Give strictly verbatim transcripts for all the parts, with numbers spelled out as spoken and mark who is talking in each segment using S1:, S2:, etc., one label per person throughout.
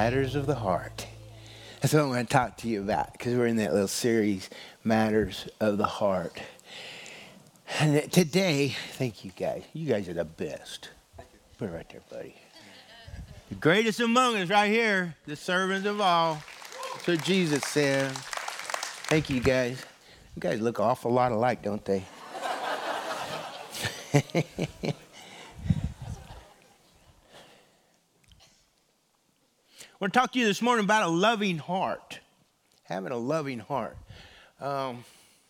S1: Matters of the Heart. That's what I want to talk to you about, because we're in that little series, Matters of the Heart. And today, thank you guys. You guys are the best. Put it right there, buddy. The greatest among us right here, the servants of all. That's what Jesus said. Thank you guys. You guys look an awful lot alike, don't they? I want to talk to you this morning about a loving heart. Having a loving heart. Um,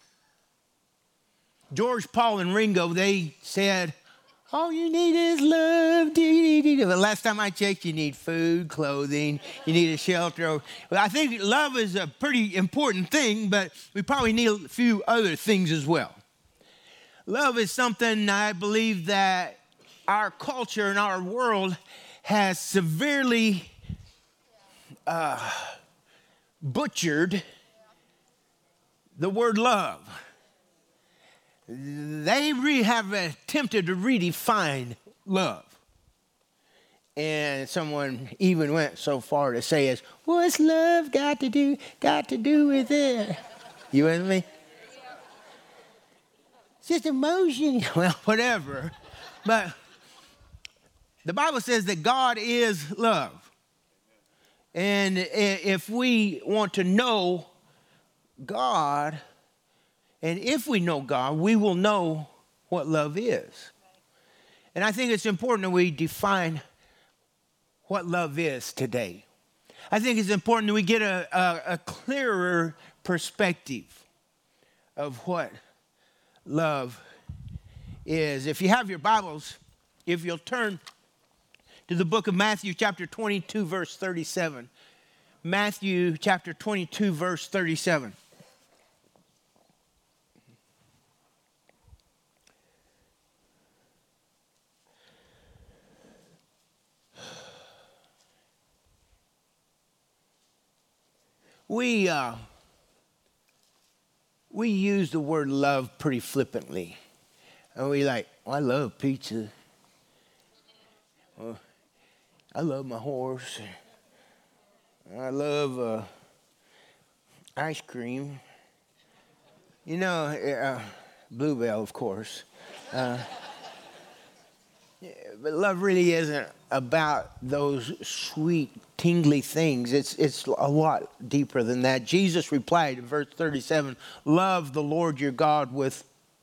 S1: George, Paul, and Ringo, they said, all you need is love. But last time I checked, you need food, clothing, you need a shelter. Well, I think love is a pretty important thing, but we probably need a few other things as well. Love is something I believe that our culture and our world has severely uh, butchered the word love. They really have attempted to redefine love. And someone even went so far to say, "Is what's love got to do, got to do with it?" You with me? It's just emotion. Well, whatever. But the Bible says that God is love. And if we want to know God, and if we know God, we will know what love is. And I think it's important that we define what love is today. I think it's important that we get a, a, a clearer perspective of what love is. If you have your Bibles, if you'll turn to the book of Matthew chapter twenty-two, verse thirty-seven. Matthew chapter twenty-two, verse thirty-seven. We uh, we use the word love pretty flippantly. And we like, oh, I love pizza. Well, I love my horse. I love uh, ice cream. You know, uh, Bluebell, of course. Uh, yeah, but love really isn't about those sweet, tingly things. It's it's a lot deeper than that. Jesus replied in verse thirty-seven, love the Lord your God with,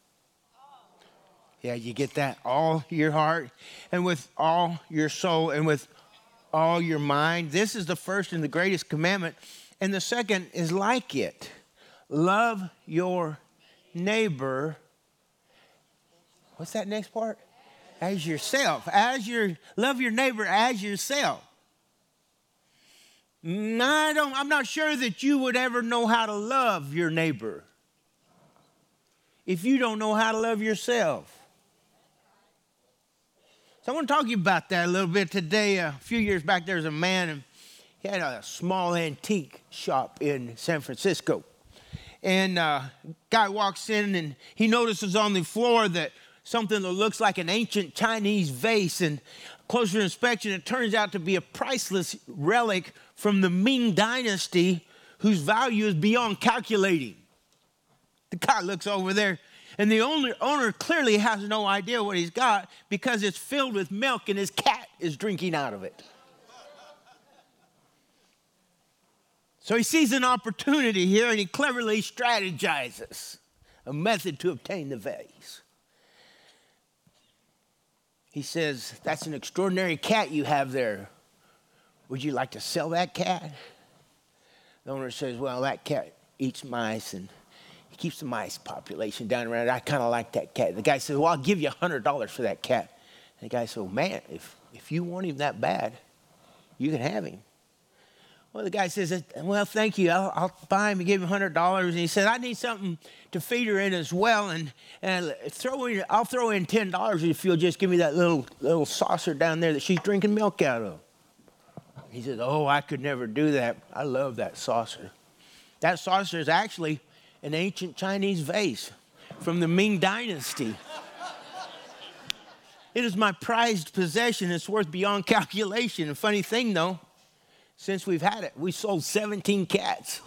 S1: yeah, you get that, all your heart, and with all your soul, and with all your mind. This is the first and the greatest commandment. And the second is like it. Love your neighbor. What's that next part? As yourself. As your love your neighbor as yourself. I don't, I'm not sure that you would ever know how to love your neighbor if you don't know how to love yourself. So I want to talk to you about that a little bit today. A few years back, there was a man, and he had a small antique shop in San Francisco. And uh, a guy walks in, and he notices on the floor that something that looks like an ancient Chinese vase, and closer inspection, it turns out to be a priceless relic from the Ming Dynasty, whose value is beyond calculating. The guy looks over there, and the owner, owner clearly has no idea what he's got because it's filled with milk and his cat is drinking out of it. So he sees an opportunity here, and he cleverly strategizes a method to obtain the vase. He says, that's an extraordinary cat you have there. Would you like to sell that cat? The owner says, well, that cat eats mice, and he keeps the mice population down around it. I kind of like that cat. The guy says, well, I'll give you one hundred dollars for that cat. And the guy says, well, man, if, if you want him that bad, you can have him. Well, the guy says, well, thank you. I'll, I'll buy him and give him one hundred dollars. And he said, I need something to feed her in as well. And, and throw in, I'll throw in ten dollars if you'll just give me that little, little saucer down there that she's drinking milk out of. He says, oh, I could never do that. I love that saucer. That saucer is actually an ancient Chinese vase from the Ming Dynasty. It is my prized possession. It's worth beyond calculation. A funny thing, though, Since we've had it, we sold seventeen cats.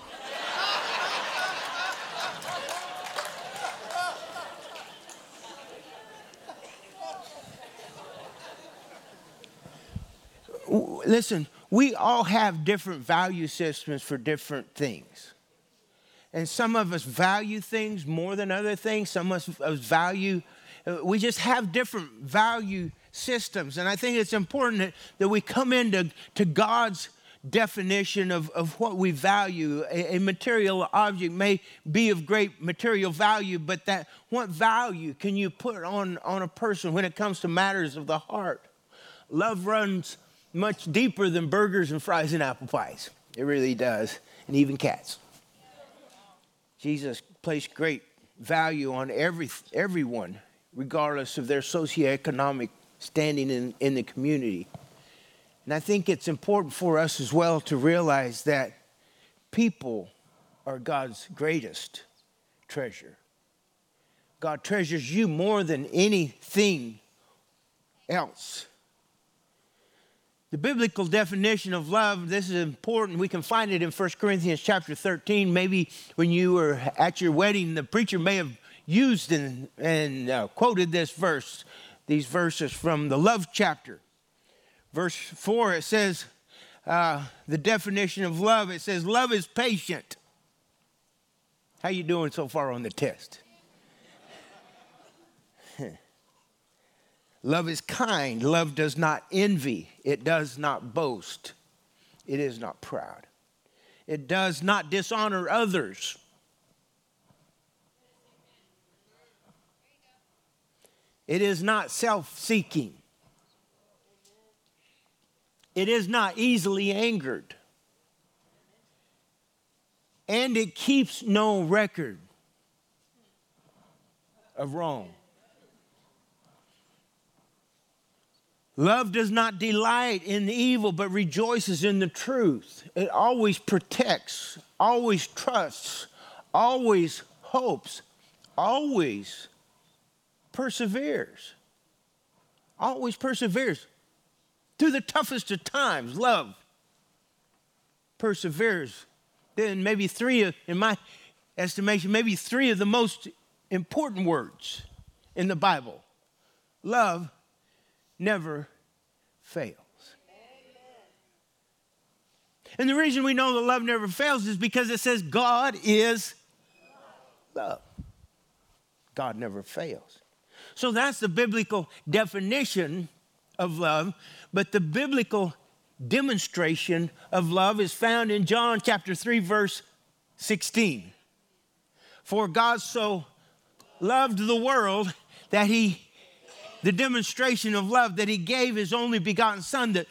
S1: Listen, we all have different value systems for different things. And some of us value things more than other things. Some of us value, we just have different value systems. And I think it's important that, that we come into to God's definition of, of what we value. A, a material object may be of great material value, but that what value can you put on, on a person when it comes to matters of the heart? Love runs much deeper than burgers and fries and apple pies. It really does, and even cats. Jesus placed great value on every everyone, regardless of their socioeconomic standing in, in the community. And I think it's important for us as well to realize that people are God's greatest treasure. God treasures you more than anything else. The biblical definition of love, this is important. We can find it in First Corinthians chapter thirteen. Maybe when you were at your wedding, the preacher may have used and, and uh, quoted this verse, these verses from the love chapter. Verse four, it says, uh, the definition of love, it says, love is patient. How you doing so far on the test? Love is kind. Love does not envy. It does not boast. It is not proud. It does not dishonor others. It is not self-seeking. It is not easily angered. And it keeps no record of wrong. Love does not delight in the evil, but rejoices in the truth. It always protects, always trusts, always hopes, always perseveres. Always perseveres. Through the toughest of times, love perseveres. Then maybe three, of, in my estimation, maybe three of the most important words in the Bible. Love never fails. And the reason we know that love never fails is because it says God is love. God never fails. So that's the biblical definition of love, but the biblical demonstration of love is found in John chapter three, verse sixteen. For God so loved the world that he The demonstration of love that he gave his only begotten son, that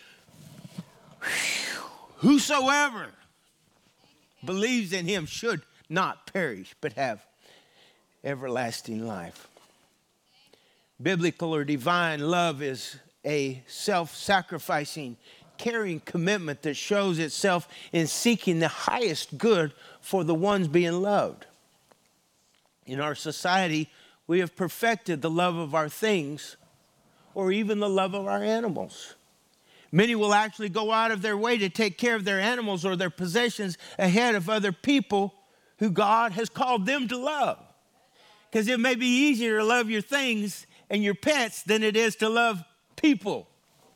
S1: whosoever believes in him should not perish but have everlasting life. Biblical or divine love is a self-sacrificing, caring commitment that shows itself in seeking the highest good for the ones being loved. In our society, we have perfected the love of our things or even the love of our animals. Many will actually go out of their way to take care of their animals or their possessions ahead of other people who God has called them to love. Because it may be easier to love your things and your pets than it is to love people.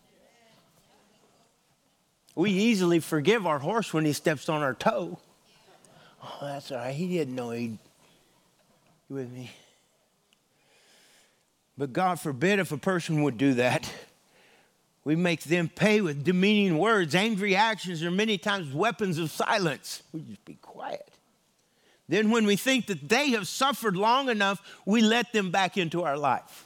S1: We easily forgive our horse when he steps on our toe. Oh, that's all right. He didn't know he'd be with me. But God forbid if a person would do that. We make them pay with demeaning words. Angry actions are many times weapons of silence. We just be quiet. Then when we think that they have suffered long enough, we let them back into our life.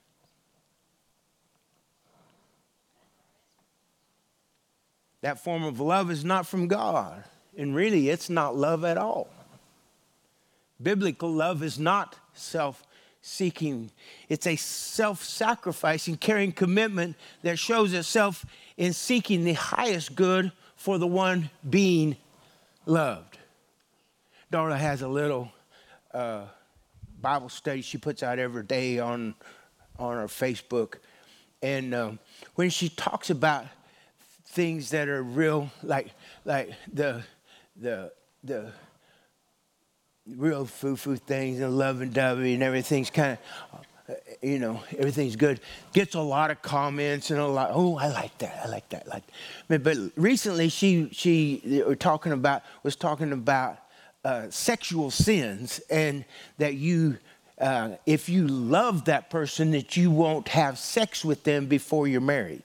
S1: That form of love is not from God. And really, it's not love at all. Biblical love is not self-seeking. It's a self-sacrificing, caring commitment that shows itself in seeking the highest good for the one being loved. Darla has a little uh, Bible study she puts out every day on, on her Facebook. And um, when she talks about things that are real, like like the the the real foo-foo things and lovey-dovey and everything's kind of, you know, everything's good. Gets a lot of comments and a lot, oh, I like that, I like that, like that. But recently she, she were talking about, was talking about uh, sexual sins, and that you, uh, if you love that person, that you won't have sex with them before you're married.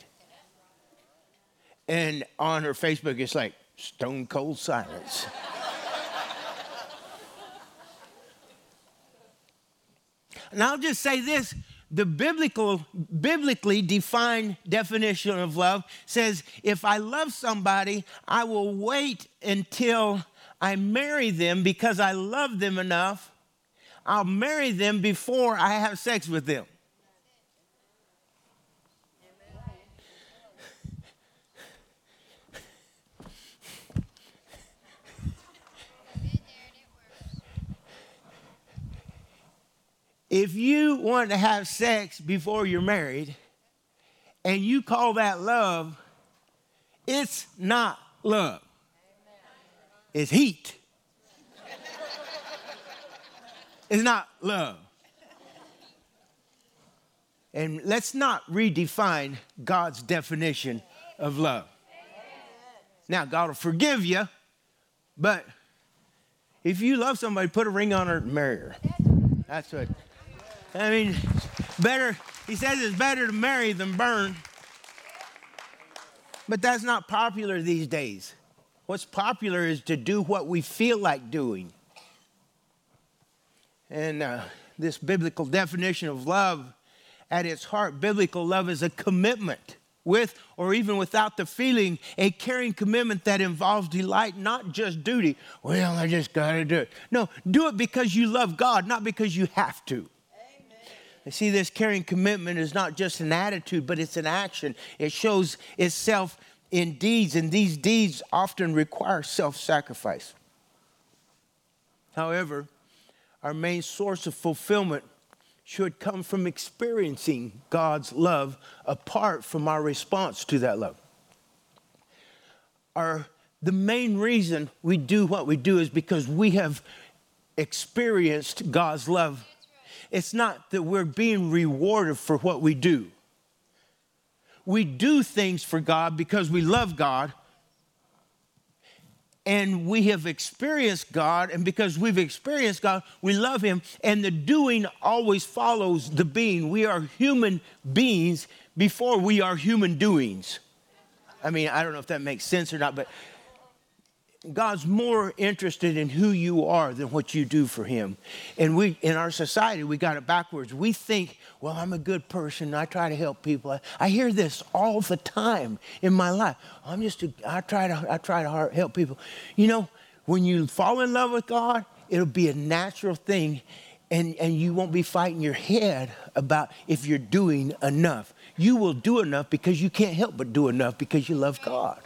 S1: And on her Facebook, it's like stone cold silence. And I'll just say this, the biblical, biblically defined definition of love says, if I love somebody, I will wait until I marry them because I love them enough. I'll marry them before I have sex with them. If you want to have sex before you're married and you call that love, it's not love. It's heat. It's not love. And let's not redefine God's definition of love. Now, God will forgive you, but if you love somebody, put a ring on her and marry her. That's what. I mean, better, he says it's better to marry than burn. But that's not popular these days. What's popular is to do what we feel like doing. And uh, this biblical definition of love, at its heart, biblical love is a commitment with or even without the feeling, a caring commitment that involves delight, not just duty. Well, I just got to do it. No, do it because you love God, not because you have to. You see, this caring commitment is not just an attitude, but it's an action. It shows itself in deeds, and these deeds often require self-sacrifice. However, our main source of fulfillment should come from experiencing God's love apart from our response to that love. Our, the main reason we do what we do is because we have experienced God's love. It's not that we're being rewarded for what we do. We do things for God because we love God. And we have experienced God. And because we've experienced God, we love him. And the doing always follows the being. We are human beings before we are human doings. I mean, I don't know if that makes sense or not, but God's more interested in who you are than what you do for him. And we, in our society, we got it backwards. We think, well, I'm a good person. I try to help people. I, I hear this all the time in my life. I'm just, a, I try to, I try to help people. You know, when you fall in love with God, it'll be a natural thing. And, and you won't be fighting your head about if you're doing enough. You will do enough because you can't help but do enough because you love God.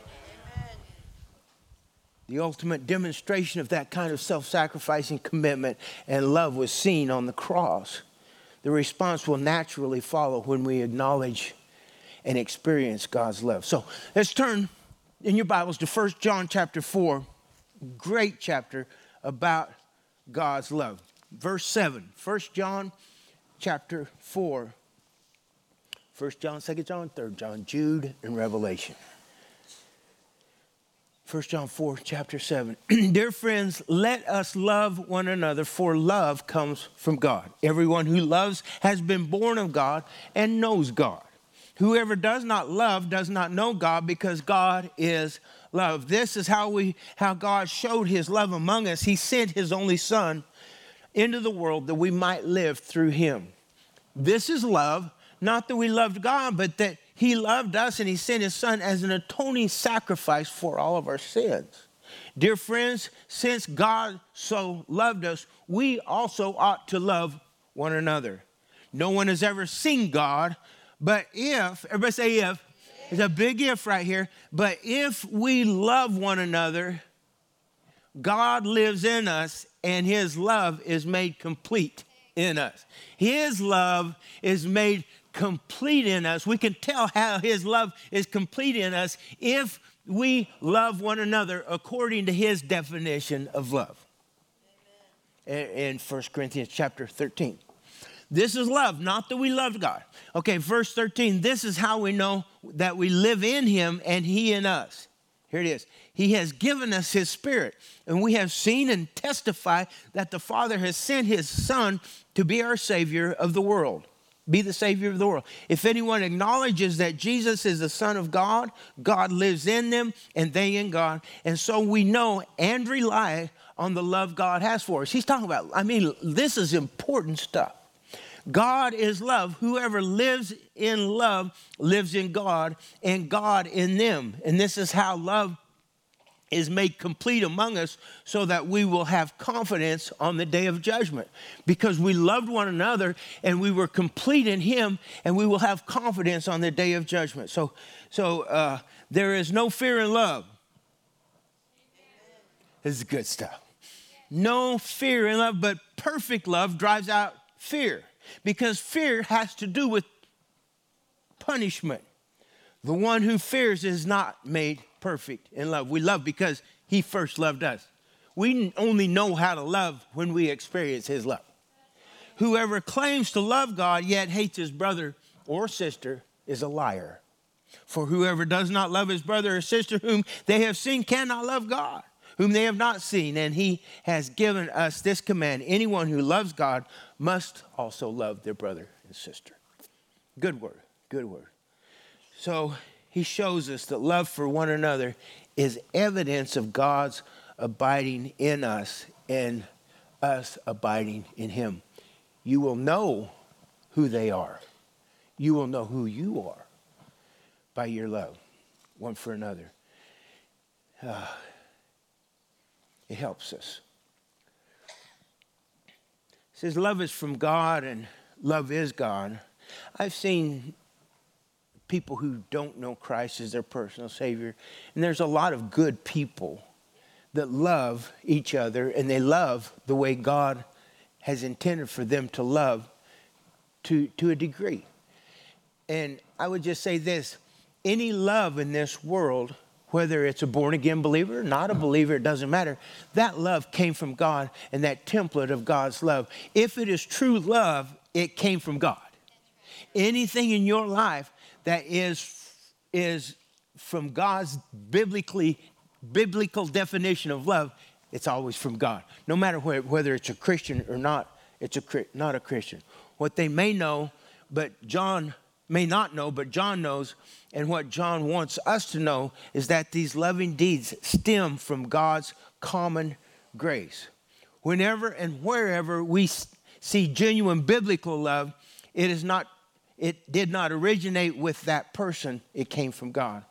S1: The ultimate demonstration of that kind of self-sacrificing commitment and love was seen on the cross. The response will naturally follow when we acknowledge and experience God's love. So let's turn in your Bibles to First John chapter four, great chapter about God's love. Verse seven, First John chapter four, First John, Second John, Third John, Jude, and Revelation. First John four, chapter seven. Dear friends, let us love one another, for love comes from God. Everyone who loves has been born of God and knows God. Whoever does not love does not know God, because God is love. This is how we, how God showed his love among us. He sent his only Son into the world that we might live through him. This is love, not that we loved God, but that he loved us and he sent his Son as an atoning sacrifice for all of our sins. Dear friends, since God so loved us, we also ought to love one another. No one has ever seen God, but if, everybody say if, there's a big if right here, but if we love one another, God lives in us and his love is made complete in us. His love is made complete in us. We can tell how his love is complete in us if we love one another according to his definition of love. Amen. In First Corinthians chapter thirteen. This is love, not that we loved God. Okay, verse thirteen, this is how we know that we live in him and he in us. Here it is. He has given us his Spirit, and we have seen and testify that the Father has sent his Son to be our Savior of the world. Be the Savior of the world. If anyone acknowledges that Jesus is the Son of God, God lives in them and they in God. And so we know and rely on the love God has for us. He's talking about, I mean, this is important stuff. God is love. Whoever lives in love lives in God and God in them. And this is how love is made complete among us so that we will have confidence on the day of judgment. Because we loved one another and we were complete in him, and we will have confidence on the day of judgment. So, so uh, there is no fear in love. This is good stuff. No fear in love, but perfect love drives out fear. Because fear has to do with punishment. The one who fears is not made perfect in love. We love because he first loved us. We only know how to love when we experience his love. Whoever claims to love God yet hates his brother or sister is a liar. For whoever does not love his brother or sister whom they have seen cannot love God, whom they have not seen. And he has given us this command: anyone who loves God must also love their brother and sister. Good word, good word. So he shows us that love for one another is evidence of God's abiding in us and us abiding in him. You will know who they are. You will know who you are by your love one for another. Uh, it helps us. It says love is from God and love is God. I've seen people who don't know Christ as their personal Savior, and there's a lot of good people that love each other, and they love the way God has intended for them to love to, to a degree. And I would just say this: any love in this world, whether it's a born-again believer or not a believer, it doesn't matter. That love came from God, and that template of God's love. If it is true love, it came from God. Anything in your life that is, is from God's biblically, biblical definition of love, it's always from God. No matter where, whether it's a Christian or not, it's a, not a Christian. What they may know, but John may not know, but John knows, and what John wants us to know is that these loving deeds stem from God's common grace. Whenever and wherever we see genuine biblical love, it is not, it did not originate with that person. It came from God.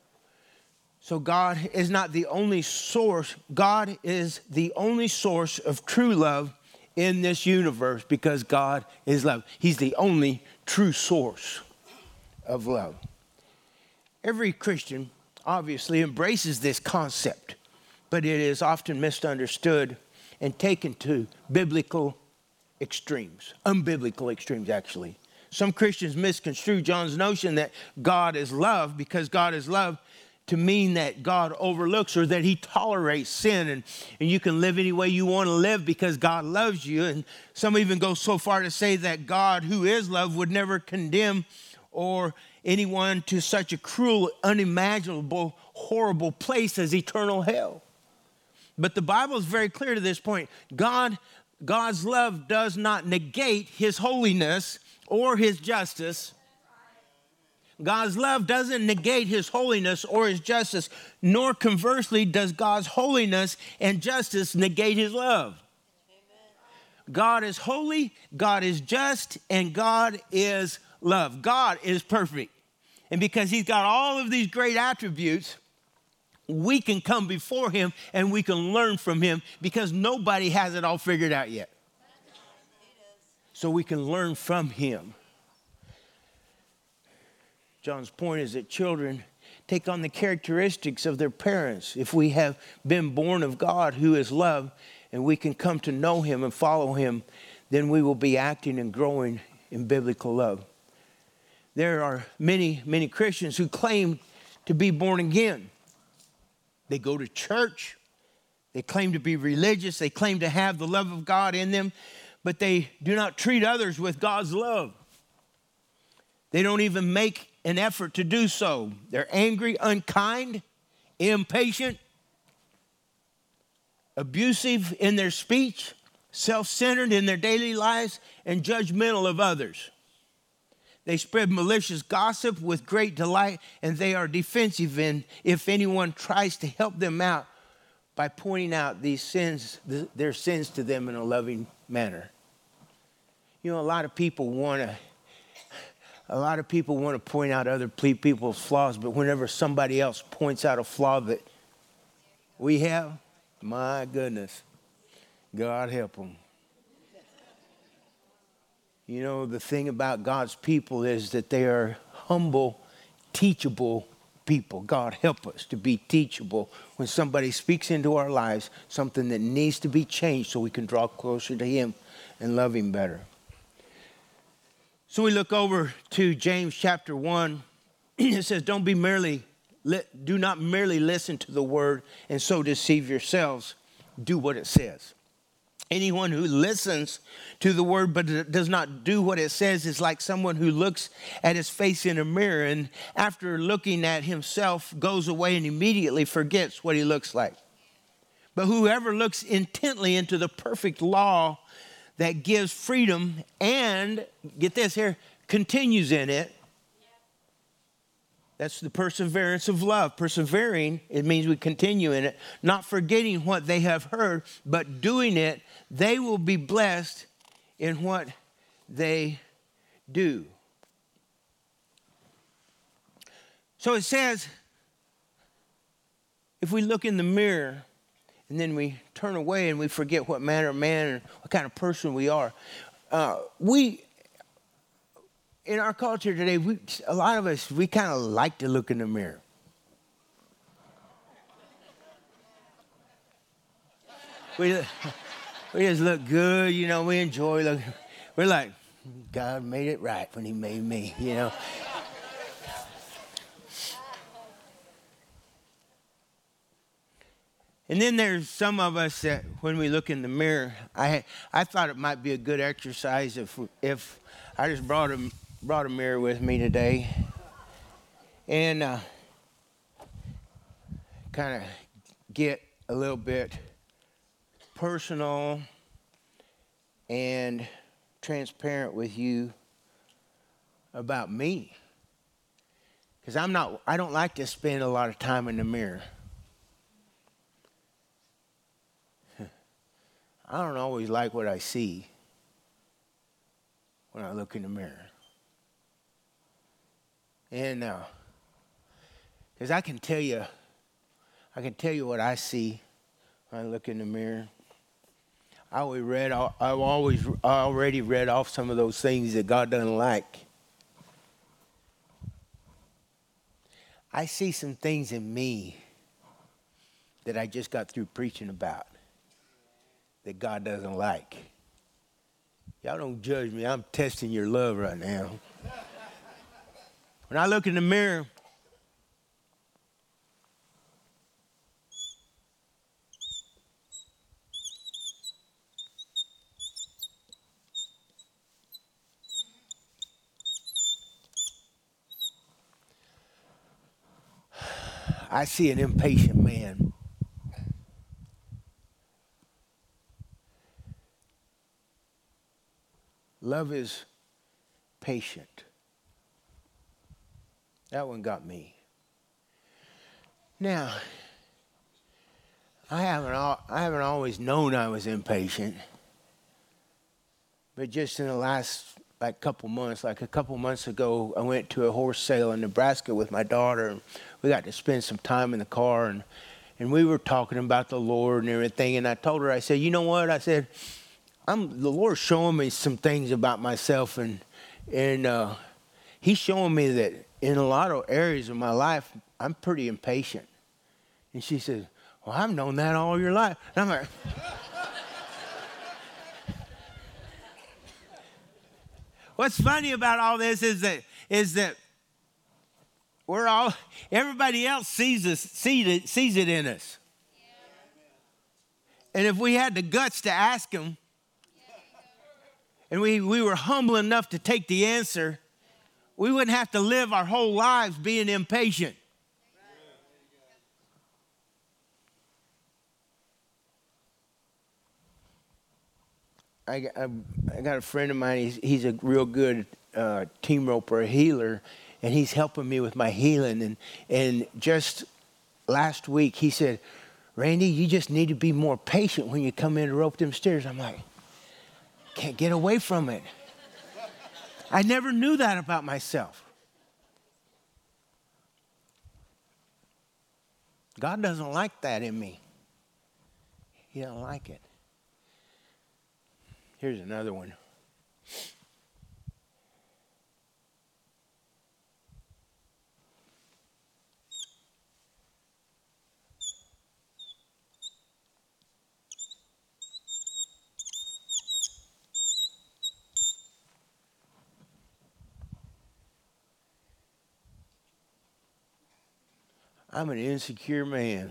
S1: So God is not the only source. God is the only source of true love in this universe, because God is love. He's the only true source of love. Every Christian obviously embraces this concept, but it is often misunderstood and taken to biblical extremes, unbiblical extremes actually. Some Christians misconstrue John's notion that God is love, because God is love, to mean that God overlooks or that he tolerates sin, and, and you can live any way you want to live because God loves you. And some even go so far to say that God, who is love, would never condemn or anyone to such a cruel, unimaginable, horrible place as eternal hell. But the Bible is very clear to this point. God, God's love does not negate his holiness or his justice. God's love doesn't negate his holiness or his justice, nor conversely does God's holiness and justice negate his love. Amen. God is holy, God is just, and God is love. God is perfect. And because he's got all of these great attributes, we can come before him and we can learn from him, because nobody has it all figured out yet. So we can learn from him. John's point is that children take on the characteristics of their parents. If we have been born of God, who is love, and we can come to know him and follow him, then we will be acting and growing in biblical love. there are many, many Christians who claim to be born again. They go to church. They claim to be religious. They claim to have the love of God in them, but they do not treat others with God's love. They don't even make an effort to do so. They're angry, unkind, impatient, abusive in their speech, self-centered in their daily lives, and judgmental of others. They spread malicious gossip with great delight, and they are defensive in if anyone tries to help them out by pointing out these sins, their sins to them in a loving manner. You know, a lot of people want to, a lot of people want to point out other people's flaws, but whenever somebody else points out a flaw that we have, my goodness, God help them. You know, the thing about God's people is that they are humble, teachable people. God help us to be teachable when somebody speaks into our lives, something that needs to be changed so we can draw closer to Him and love Him better. So we look over to James chapter one. It says, don't be merely, do not merely listen to the word and so deceive yourselves. Do what it says. Anyone who listens to the word but does not do what it says is like someone who looks at his face in a mirror and after looking at himself goes away and immediately forgets what he looks like. But whoever looks intently into the perfect law that gives freedom and, get this here, continues in it, that's the perseverance of love. Persevering, it means we continue in it, not forgetting what they have heard, but doing it. They will be blessed in what they do. So it says, if we look in the mirror and then we turn away and we forget what manner of man and what kind of person we are, uh, we... in our culture today, we, a lot of us, we kind of like to look in the mirror. We, we just look good, you know, we enjoy looking. We're like, God made it right when He made me, you know. And then there's some of us that when we look in the mirror, I I thought it might be a good exercise if if I just brought a brought a mirror with me today and uh, kind of get a little bit personal and transparent with you about me, because I'm not I don't like to spend a lot of time in the mirror. I don't always like what I see when I look in the mirror. And uh, because I can tell you, I can tell you what I see when I look in the mirror. I always read, I've always I already read off some of those things that God doesn't like. I see some things in me that I just got through preaching about that God doesn't like. Y'all don't judge me. I'm testing your love right now. When I look in the mirror, I see an impatient man. Love is patient. That one got me. Now, I haven't I haven't always known I was impatient, but just in the last like couple months, like a couple months ago, I went to a horse sale in Nebraska with my daughter, and we got to spend some time in the car, and and we were talking about the Lord and everything. And I told her, I said, you know what? I said, I'm the Lord's showing me some things about myself, and and uh, He's showing me that in a lot of areas of my life, I'm pretty impatient. And she said, well, I've known that all your life. And I'm like, What's funny about all this is that is that we're all, everybody else sees us, sees it, sees it in us. And if we had the guts to ask him, and we, we were humble enough to take the answer, we wouldn't have to live our whole lives being impatient. I, I, I got a friend of mine, he's, he's a real good uh, team roper, a healer, and he's helping me with my healing. And, and just last week, he said, Randy, you just need to be more patient when you come in to rope them stairs. I'm like, can't get away from it. I never knew that about myself. God doesn't like that in me. He doesn't like it. Here's another one. I'm an insecure man.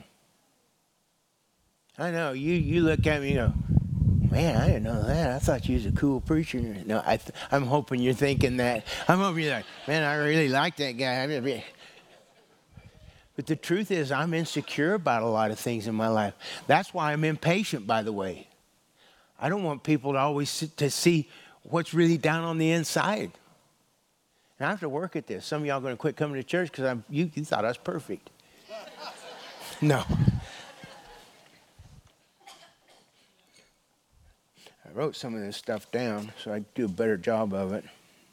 S1: I know, you, you look at me and go, man, I didn't know that. I thought you was a cool preacher. No, I th- I'm hoping you're thinking that. I'm hoping you're like, man, I really like that guy. But the truth is, I'm insecure about a lot of things in my life. That's why I'm impatient, by the way. I don't want people to always sit, to see what's really down on the inside. And I have to work at this. Some of y'all are going to quit coming to church because you, you thought I was perfect. No. I wrote some of this stuff down so I could do a better job of it.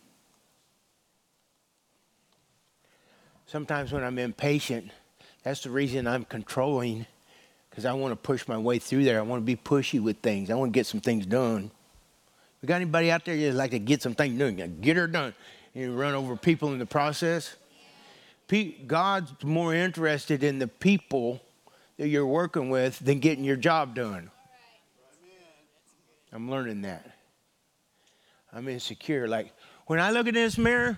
S1: Sometimes when I'm impatient, that's the reason I'm controlling, because I want to push my way through there. I want to be pushy with things. I want to get some things done. We got anybody out there that like to get some things done? Get her done. You run over people in the process. God's more interested in the people that you're working with than getting your job done. I'm learning that. I'm insecure. Like, when I look in this mirror,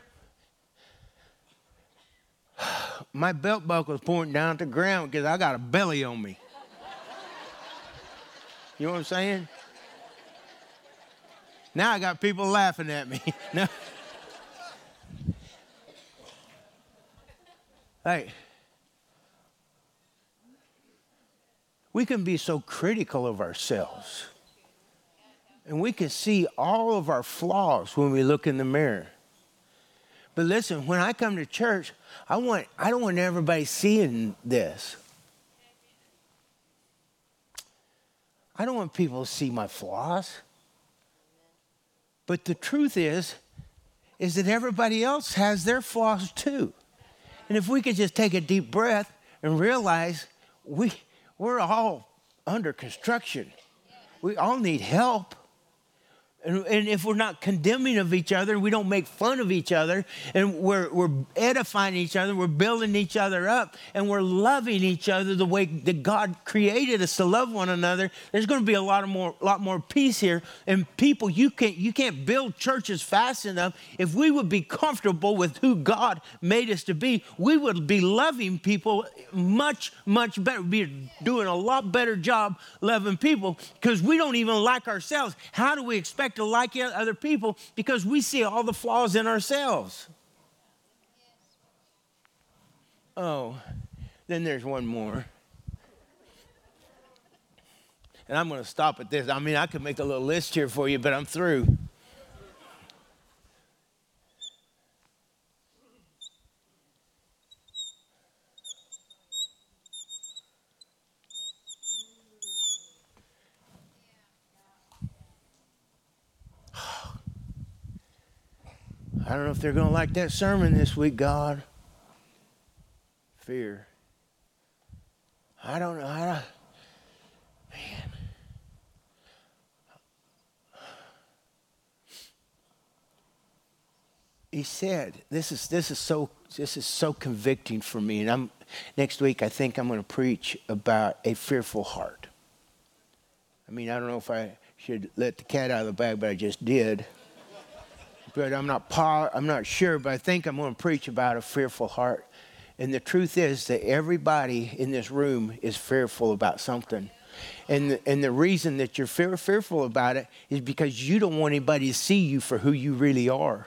S1: my belt buckle's pointing down to the ground because I got a belly on me. You know what I'm saying? Now I got people laughing at me. No. Hey, we can be so critical of ourselves. And we can see all of our flaws when we look in the mirror. But listen, when I come to church, I want I don't want everybody seeing this. I don't want people to see my flaws. But the truth is, is that everybody else has their flaws too. And if we could just take a deep breath and realize we, we're all under construction. We all need help. And, and if we're not condemning of each other, we don't make fun of each other, and we're, we're edifying each other, we're building each other up, and we're loving each other the way that God created us to love one another, there's going to be a lot of more, lot more peace here. And people, you can't, you can't build churches fast enough. If we would be comfortable with who God made us to be, we would be loving people much, much better. We'd be doing a lot better job loving people because we don't even like ourselves. How do we expect to like other people? Because we see all the flaws in ourselves. Oh, then there's one more. And I'm going to stop at this. I mean, I could make a little list here for you, but I'm through. I don't know if they're going to like that sermon this week, God. Fear. I don't know. I don't, man. He said, this is this is so this is so convicting for me. And I'm next week I think I'm going to preach about a fearful heart. I mean, I don't know if I should let the cat out of the bag, but I just did. but I'm not po- I'm not sure, but I think I'm going to preach about a fearful heart. And the truth is that everybody in this room is fearful about something. And the, and the reason that you're fear, fearful about it is because you don't want anybody to see you for who you really are.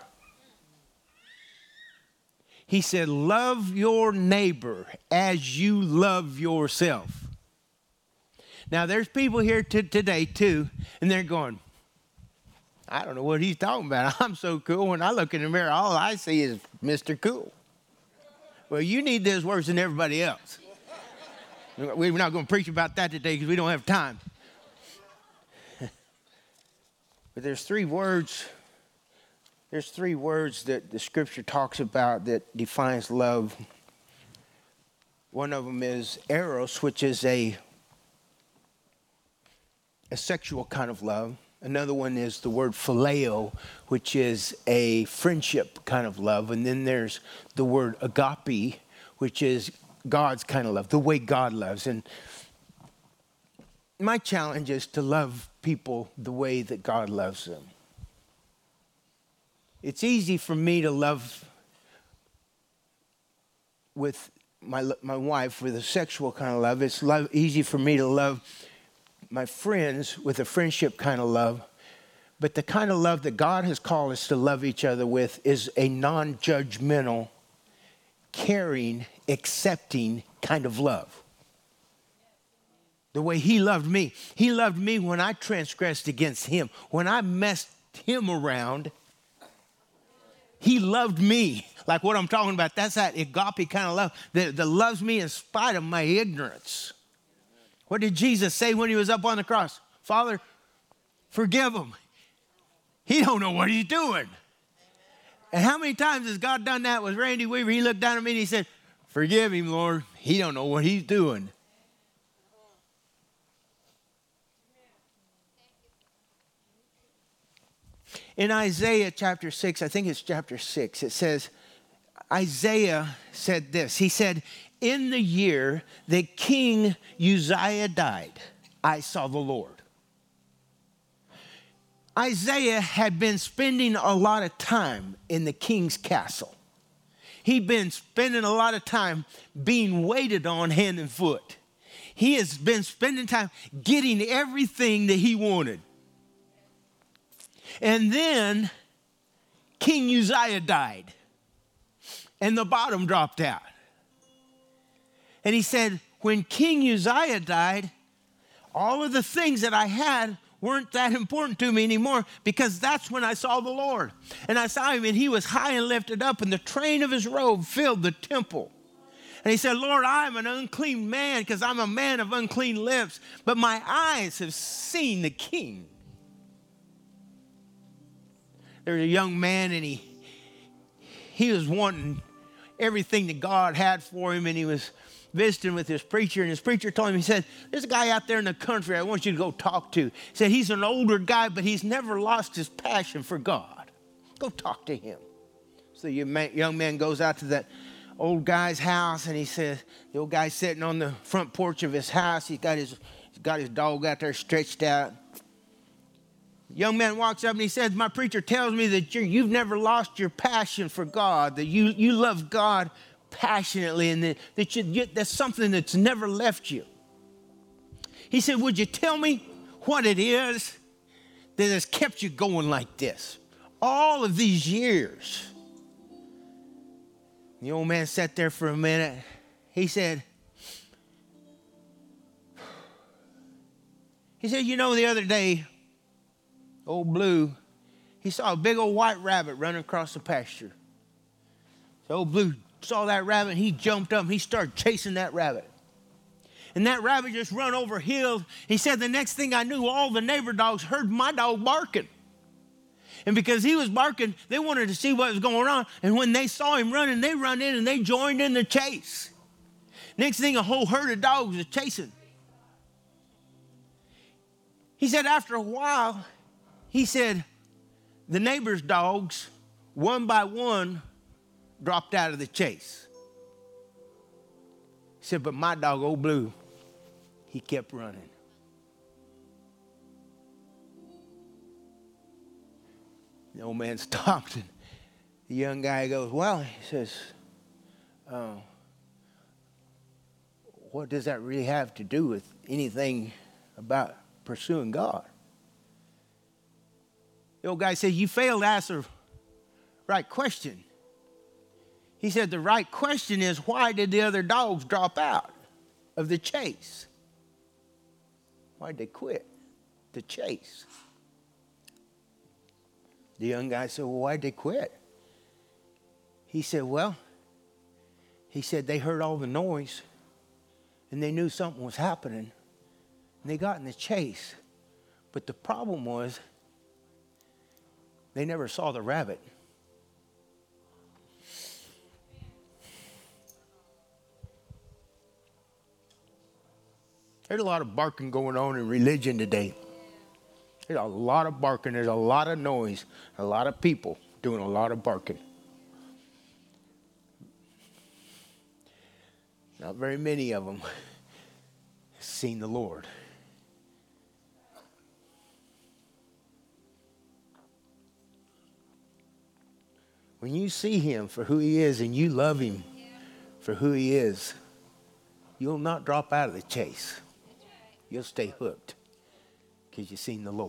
S1: He said, love your neighbor as you love yourself. Now, there's people here t- today, too, and they're going, I don't know what he's talking about. I'm so cool. When I look in the mirror, all I see is Mister Cool. Well, you need this worse than everybody else. We're not going to preach about that today because we don't have time. But there's three words. There's three words that the scripture talks about that defines love. One of them is eros, which is a, a sexual kind of love. Another one is the word phileo, which is a friendship kind of love. And then there's the word agape, which is God's kind of love, the way God loves. And my challenge is to love people the way that God loves them. It's easy for me to love with my my wife with a sexual kind of love. It's love, easy for me to love my friends with a friendship kind of love. But the kind of love that God has called us to love each other with is a non-judgmental, caring, accepting kind of love. The way he loved me. He loved me when I transgressed against him. When I messed him around, he loved me. Like what I'm talking about, that's that agape kind of love that, that loves me in spite of my ignorance. What did Jesus say when he was up on the cross? Father, forgive him. He don't know what he's doing. And how many times has God done that with Randy Weaver? He looked down at me and he said, forgive him, Lord. He don't know what he's doing. In Isaiah chapter six, I think it's chapter six, it says, Isaiah said this. He said, in the year that King Uzziah died, I saw the Lord. Isaiah had been spending a lot of time in the king's castle. He'd been spending a lot of time being waited on hand and foot. He has been spending time getting everything that he wanted. And then King Uzziah died, and the bottom dropped out. And he said, when King Uzziah died, all of the things that I had weren't that important to me anymore, because that's when I saw the Lord. And I saw him, and he was high and lifted up, and the train of his robe filled the temple. And he said, Lord, I'm an unclean man because I'm a man of unclean lips, but my eyes have seen the King. There was a young man, and he he was wanting everything that God had for him, and he was visiting with his preacher, and his preacher told him, he said, there's a guy out there in the country I want you to go talk to. He said, he's an older guy, but he's never lost his passion for God. Go talk to him. So the young man goes out to that old guy's house, and he says, the old guy's sitting on the front porch of his house. He's got his, he's got his dog out there stretched out. Young man walks up and he says, my preacher tells me that you're, you've never lost your passion for God, that you, you love God passionately, and that, that you, that's something that's never left you. He said, would you tell me what it is that has kept you going like this all of these years? The old man sat there for a minute. He said, he said, you know, the other day, old Blue, he saw a big old white rabbit running across the pasture. So old Blue saw that rabbit, and he jumped up and he started chasing that rabbit. And that rabbit just run over hills. He said, the next thing I knew, all the neighbor dogs heard my dog barking. And because he was barking, they wanted to see what was going on. And when they saw him running, they run in and they joined in the chase. Next thing, a whole herd of dogs was chasing. He said, after a while, he said, the neighbor's dogs, one by one, dropped out of the chase. He said, but my dog, old Blue, he kept running. The old man stopped, and the young guy goes, well, he says, uh, what does that really have to do with anything about pursuing God? The old guy said, you failed to ask the right question. He said, the right question is, why did the other dogs drop out of the chase? Why did they quit the chase? The young guy said, well, why did they quit? He said, well, he said they heard all the noise and they knew something was happening and they got in the chase. But the problem was they never saw the rabbit. There's a lot of barking going on in religion today. There's a lot of barking. There's a lot of noise. A lot of people doing a lot of barking. Not very many of them have seen the Lord. When you see him for who he is and you love him for who he is, you'll not drop out of the chase. You'll stay hooked because you've seen the Lord.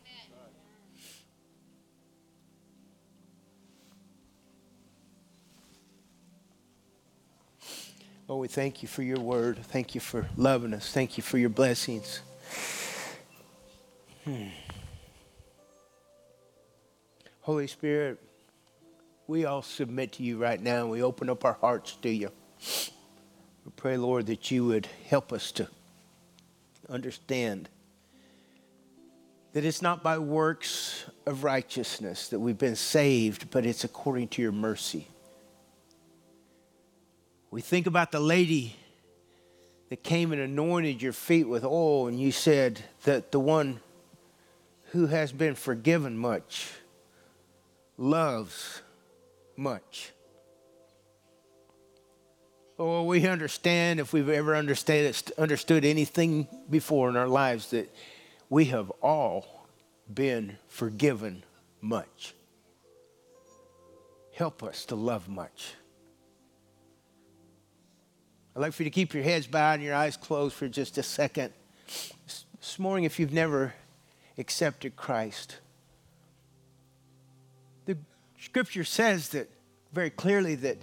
S1: Lord, we thank you for your word. Thank you for loving us. Thank you for your blessings. Hmm. Holy Spirit, we all submit to you right now. We open up our hearts to you. We pray, Lord, that you would help us to understand that it's not by works of righteousness that we've been saved, but it's according to your mercy. We think about the lady that came and anointed your feet with oil, and you said that the one who has been forgiven much loves much. Oh, we understand, if we've ever understood, understood anything before in our lives, that we have all been forgiven much. Help us to love much. I'd like for you to keep your heads bowed and your eyes closed for just a second. This morning, if you've never accepted Christ, the scripture says that very clearly that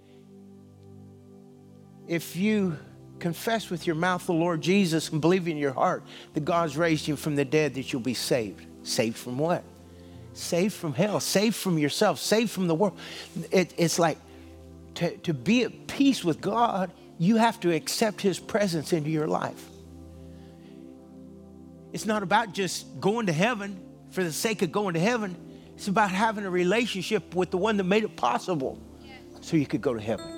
S1: if you confess with your mouth the Lord Jesus and believe in your heart that God's raised him from the dead, that you'll be saved. Saved from what? Saved from hell. Saved from yourself. Saved from the world. It, it's like to, to be at peace with God, you have to accept his presence into your life. It's not about just going to heaven for the sake of going to heaven. It's about having a relationship with the one that made it possible so you could go to heaven.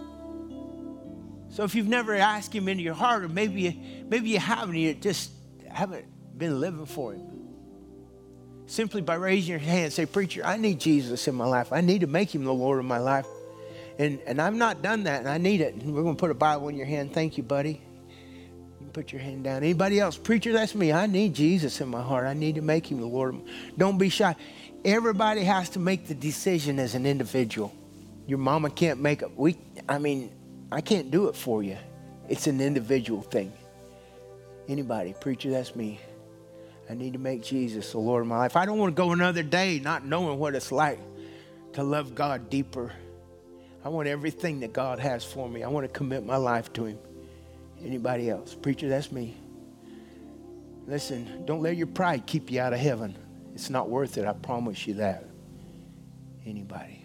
S1: So if you've never asked him into your heart, or maybe you, maybe you haven't, you just haven't been living for him, simply by raising your hand, say, preacher, I need Jesus in my life. I need to make him the Lord of my life. And, and I've not done that, and I need it. And we're going to put a Bible in your hand. Thank you, buddy. You can put your hand down. Anybody else? Preacher, that's me. I need Jesus in my heart. I need to make him the Lord. Don't be shy. Everybody has to make the decision as an individual. Your mama can't make it. We, I mean, I can't do it for you. It's an individual thing. Anybody? Preacher, that's me. I need to make Jesus the Lord of my life. I don't want to go another day not knowing what it's like to love God deeper. I want everything that God has for me. I want to commit my life to him. Anybody else? Preacher, that's me. Listen, don't let your pride keep you out of heaven. It's not worth it. I promise you that. Anybody?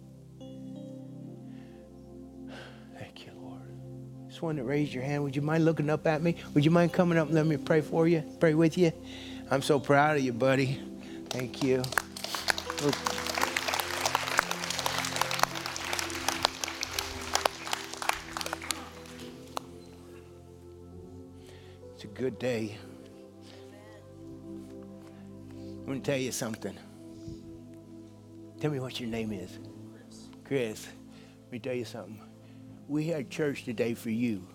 S1: Thank you, Lord. Just one that raised your hand. Would you mind looking up at me? Would you mind coming up and let me pray for you? Pray with you? I'm so proud of you, buddy. Thank you. Look. It's a good day. I'm going to tell you something. Tell me what your name is. Chris. Chris, let me tell you something. We had church today for you.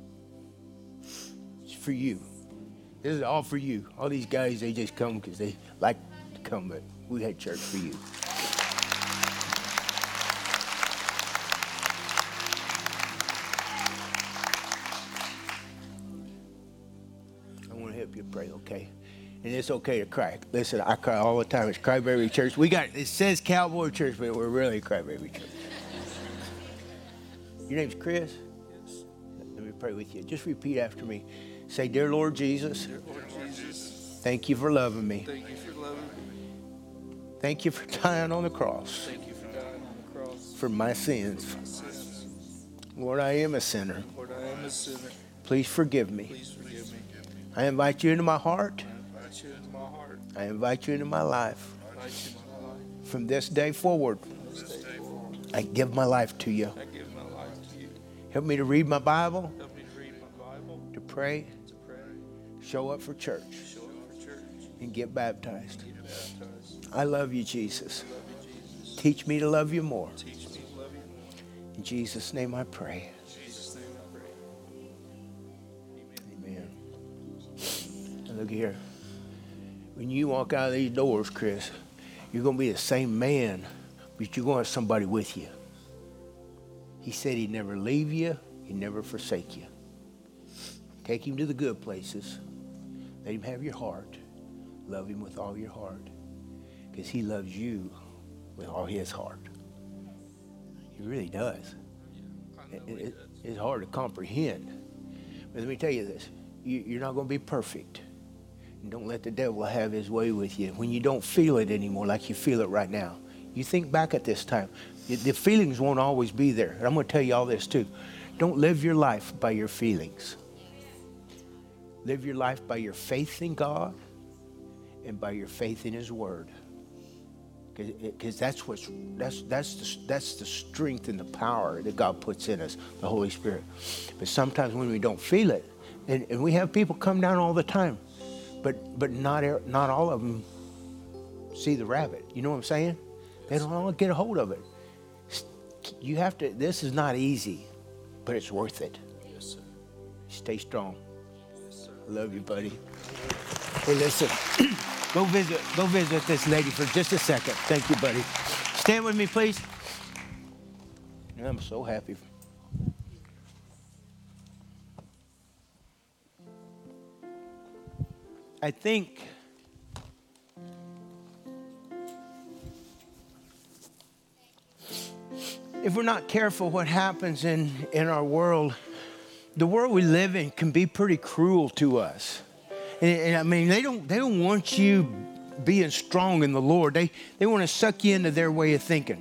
S1: It's for you. This is all for you. All these guys, they just come because they like to come, but we had church for you. I want to help you pray, okay? And it's okay to cry. Listen, I cry all the time. It's Crybaby Church. We got, it says Cowboy Church, but we're really Crybaby Church. Your name's Chris? Yes. Let me pray with you. Just repeat after me. Say, Dear Lord Jesus. Dear Lord Jesus. Thank you for loving me.
S2: Thank you for loving me.
S1: Thank you for dying on the cross.
S2: Thank you for dying on the cross.
S1: For my sins.
S2: For my sins.
S1: Lord, I am a sinner.
S2: Lord, I am a sinner.
S1: Please forgive me.
S2: Please forgive me.
S1: I invite you into my heart.
S2: I invite you into my heart.
S1: I invite you into my life.
S2: I invite you into my life.
S1: From this day forward,
S2: From this day forward,
S1: I give my life to you.
S2: I give my life to you.
S1: Help me to read my Bible,
S2: Help me to read my Bible,
S1: to pray,
S2: to pray,
S1: show up for church,
S2: show up for church,
S1: and get baptized.
S2: get baptized.
S1: I love you, Jesus.
S2: I love you, Jesus.
S1: Teach me to love you more.
S2: Teach me to love you more.
S1: In Jesus' name I pray.
S2: In Jesus' name I pray.
S1: Amen. Now look here. When you walk out of these doors, Chris, you're going to be the same man, but you're going to have somebody with you. He said he'd never leave you, he'd never forsake you. Take him to the good places. Let him have your heart. Love him with all your heart, because he loves you with all his heart. He really does. It, it, it's hard to comprehend. But let me tell you this. You, you're not going to be perfect. And don't let the devil have his way with you. When you don't feel it anymore like you feel it right now. You think back at this time. The feelings won't always be there. And I'm going to tell you all this too. Don't live your life by your feelings. Live your life by your faith in God and by your faith in his word. Because that's what's that's that's the, that's the strength and the power that God puts in us, the Holy Spirit. But sometimes when we don't feel it, and, and we have people come down all the time, but but not not all of them see the rabbit. You know what I'm saying? They don't all get a hold of it. You have to. This is not easy, but it's worth it.
S2: Yes, sir.
S1: Stay strong.
S2: Yes, sir.
S1: I love you, buddy. Hey, listen. Go visit, go visit this lady for just a second. Thank you, buddy. Stand with me, please. I'm so happy. I think if we're not careful, what happens in, in our world, the world we live in can be pretty cruel to us. And, and I mean, they don't they don't want you being strong in the Lord. They they want to suck you into their way of thinking.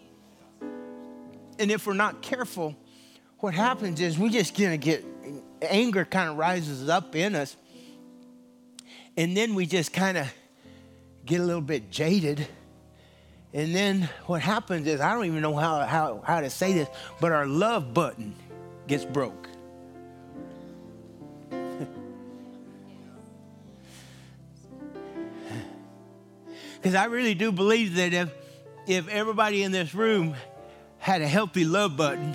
S1: And if we're not careful, what happens is we just gonna get anger kind of rises up in us, and then we just kind of get a little bit jaded. And then what happens is, I don't even know how how how to say this, but our love button gets broke. Because I really do believe that if if everybody in this room had a healthy love button,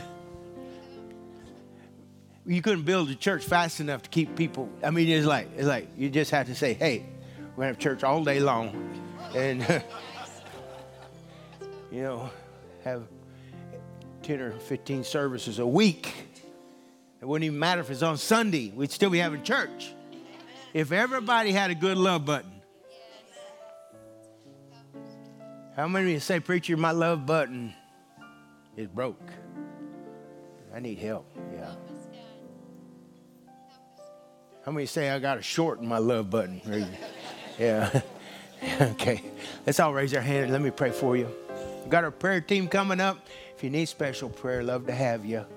S1: you couldn't build a church fast enough to keep people. I mean, it's like it's like you just have to say, "Hey, we're gonna have church all day long," and you know, have ten or fifteen services a week. It wouldn't even matter if it's on Sunday; we'd still be having church. If everybody had a good love button. How many of you say, preacher, my love button is broke? I need help. Yeah. How many say I got a short in my love button? Yeah. Okay. Let's all raise our hand and let me pray for you. We've got our prayer team coming up. If you need special prayer, love to have you.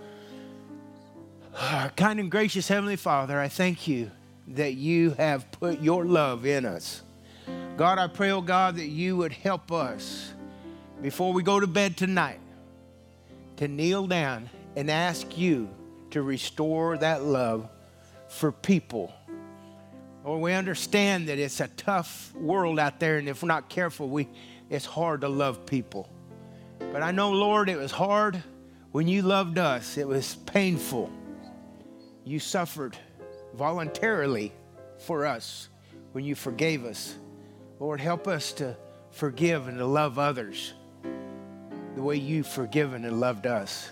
S1: Kind and gracious Heavenly Father, I thank you that you have put your love in us. God, I pray, oh God, that you would help us before we go to bed tonight to kneel down and ask you to restore that love for people. Lord, we understand that it's a tough world out there, and if we're not careful, we it's hard to love people. But I know, Lord, it was hard when you loved us. It was painful. You suffered voluntarily for us when you forgave us Lord, help us to forgive and to love others the way you've forgiven and loved us.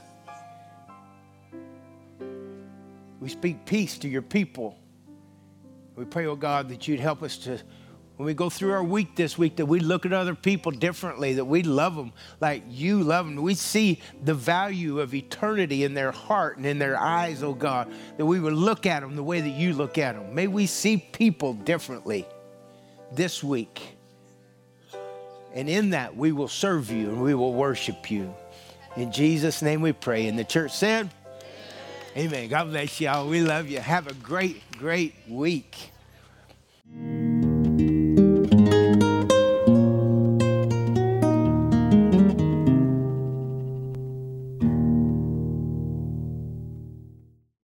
S1: We speak peace to your people. We pray, oh God, that you'd help us to, when we go through our week this week, that we look at other people differently, that we love them like you love them. We see the value of eternity in their heart and in their eyes, oh God, that we would look at them the way that you look at them. May we see people differently this week. And in that, we will serve you and we will worship you. In Jesus' name we pray. And the church said, amen. God bless y'all. We love you. Have a great, great week.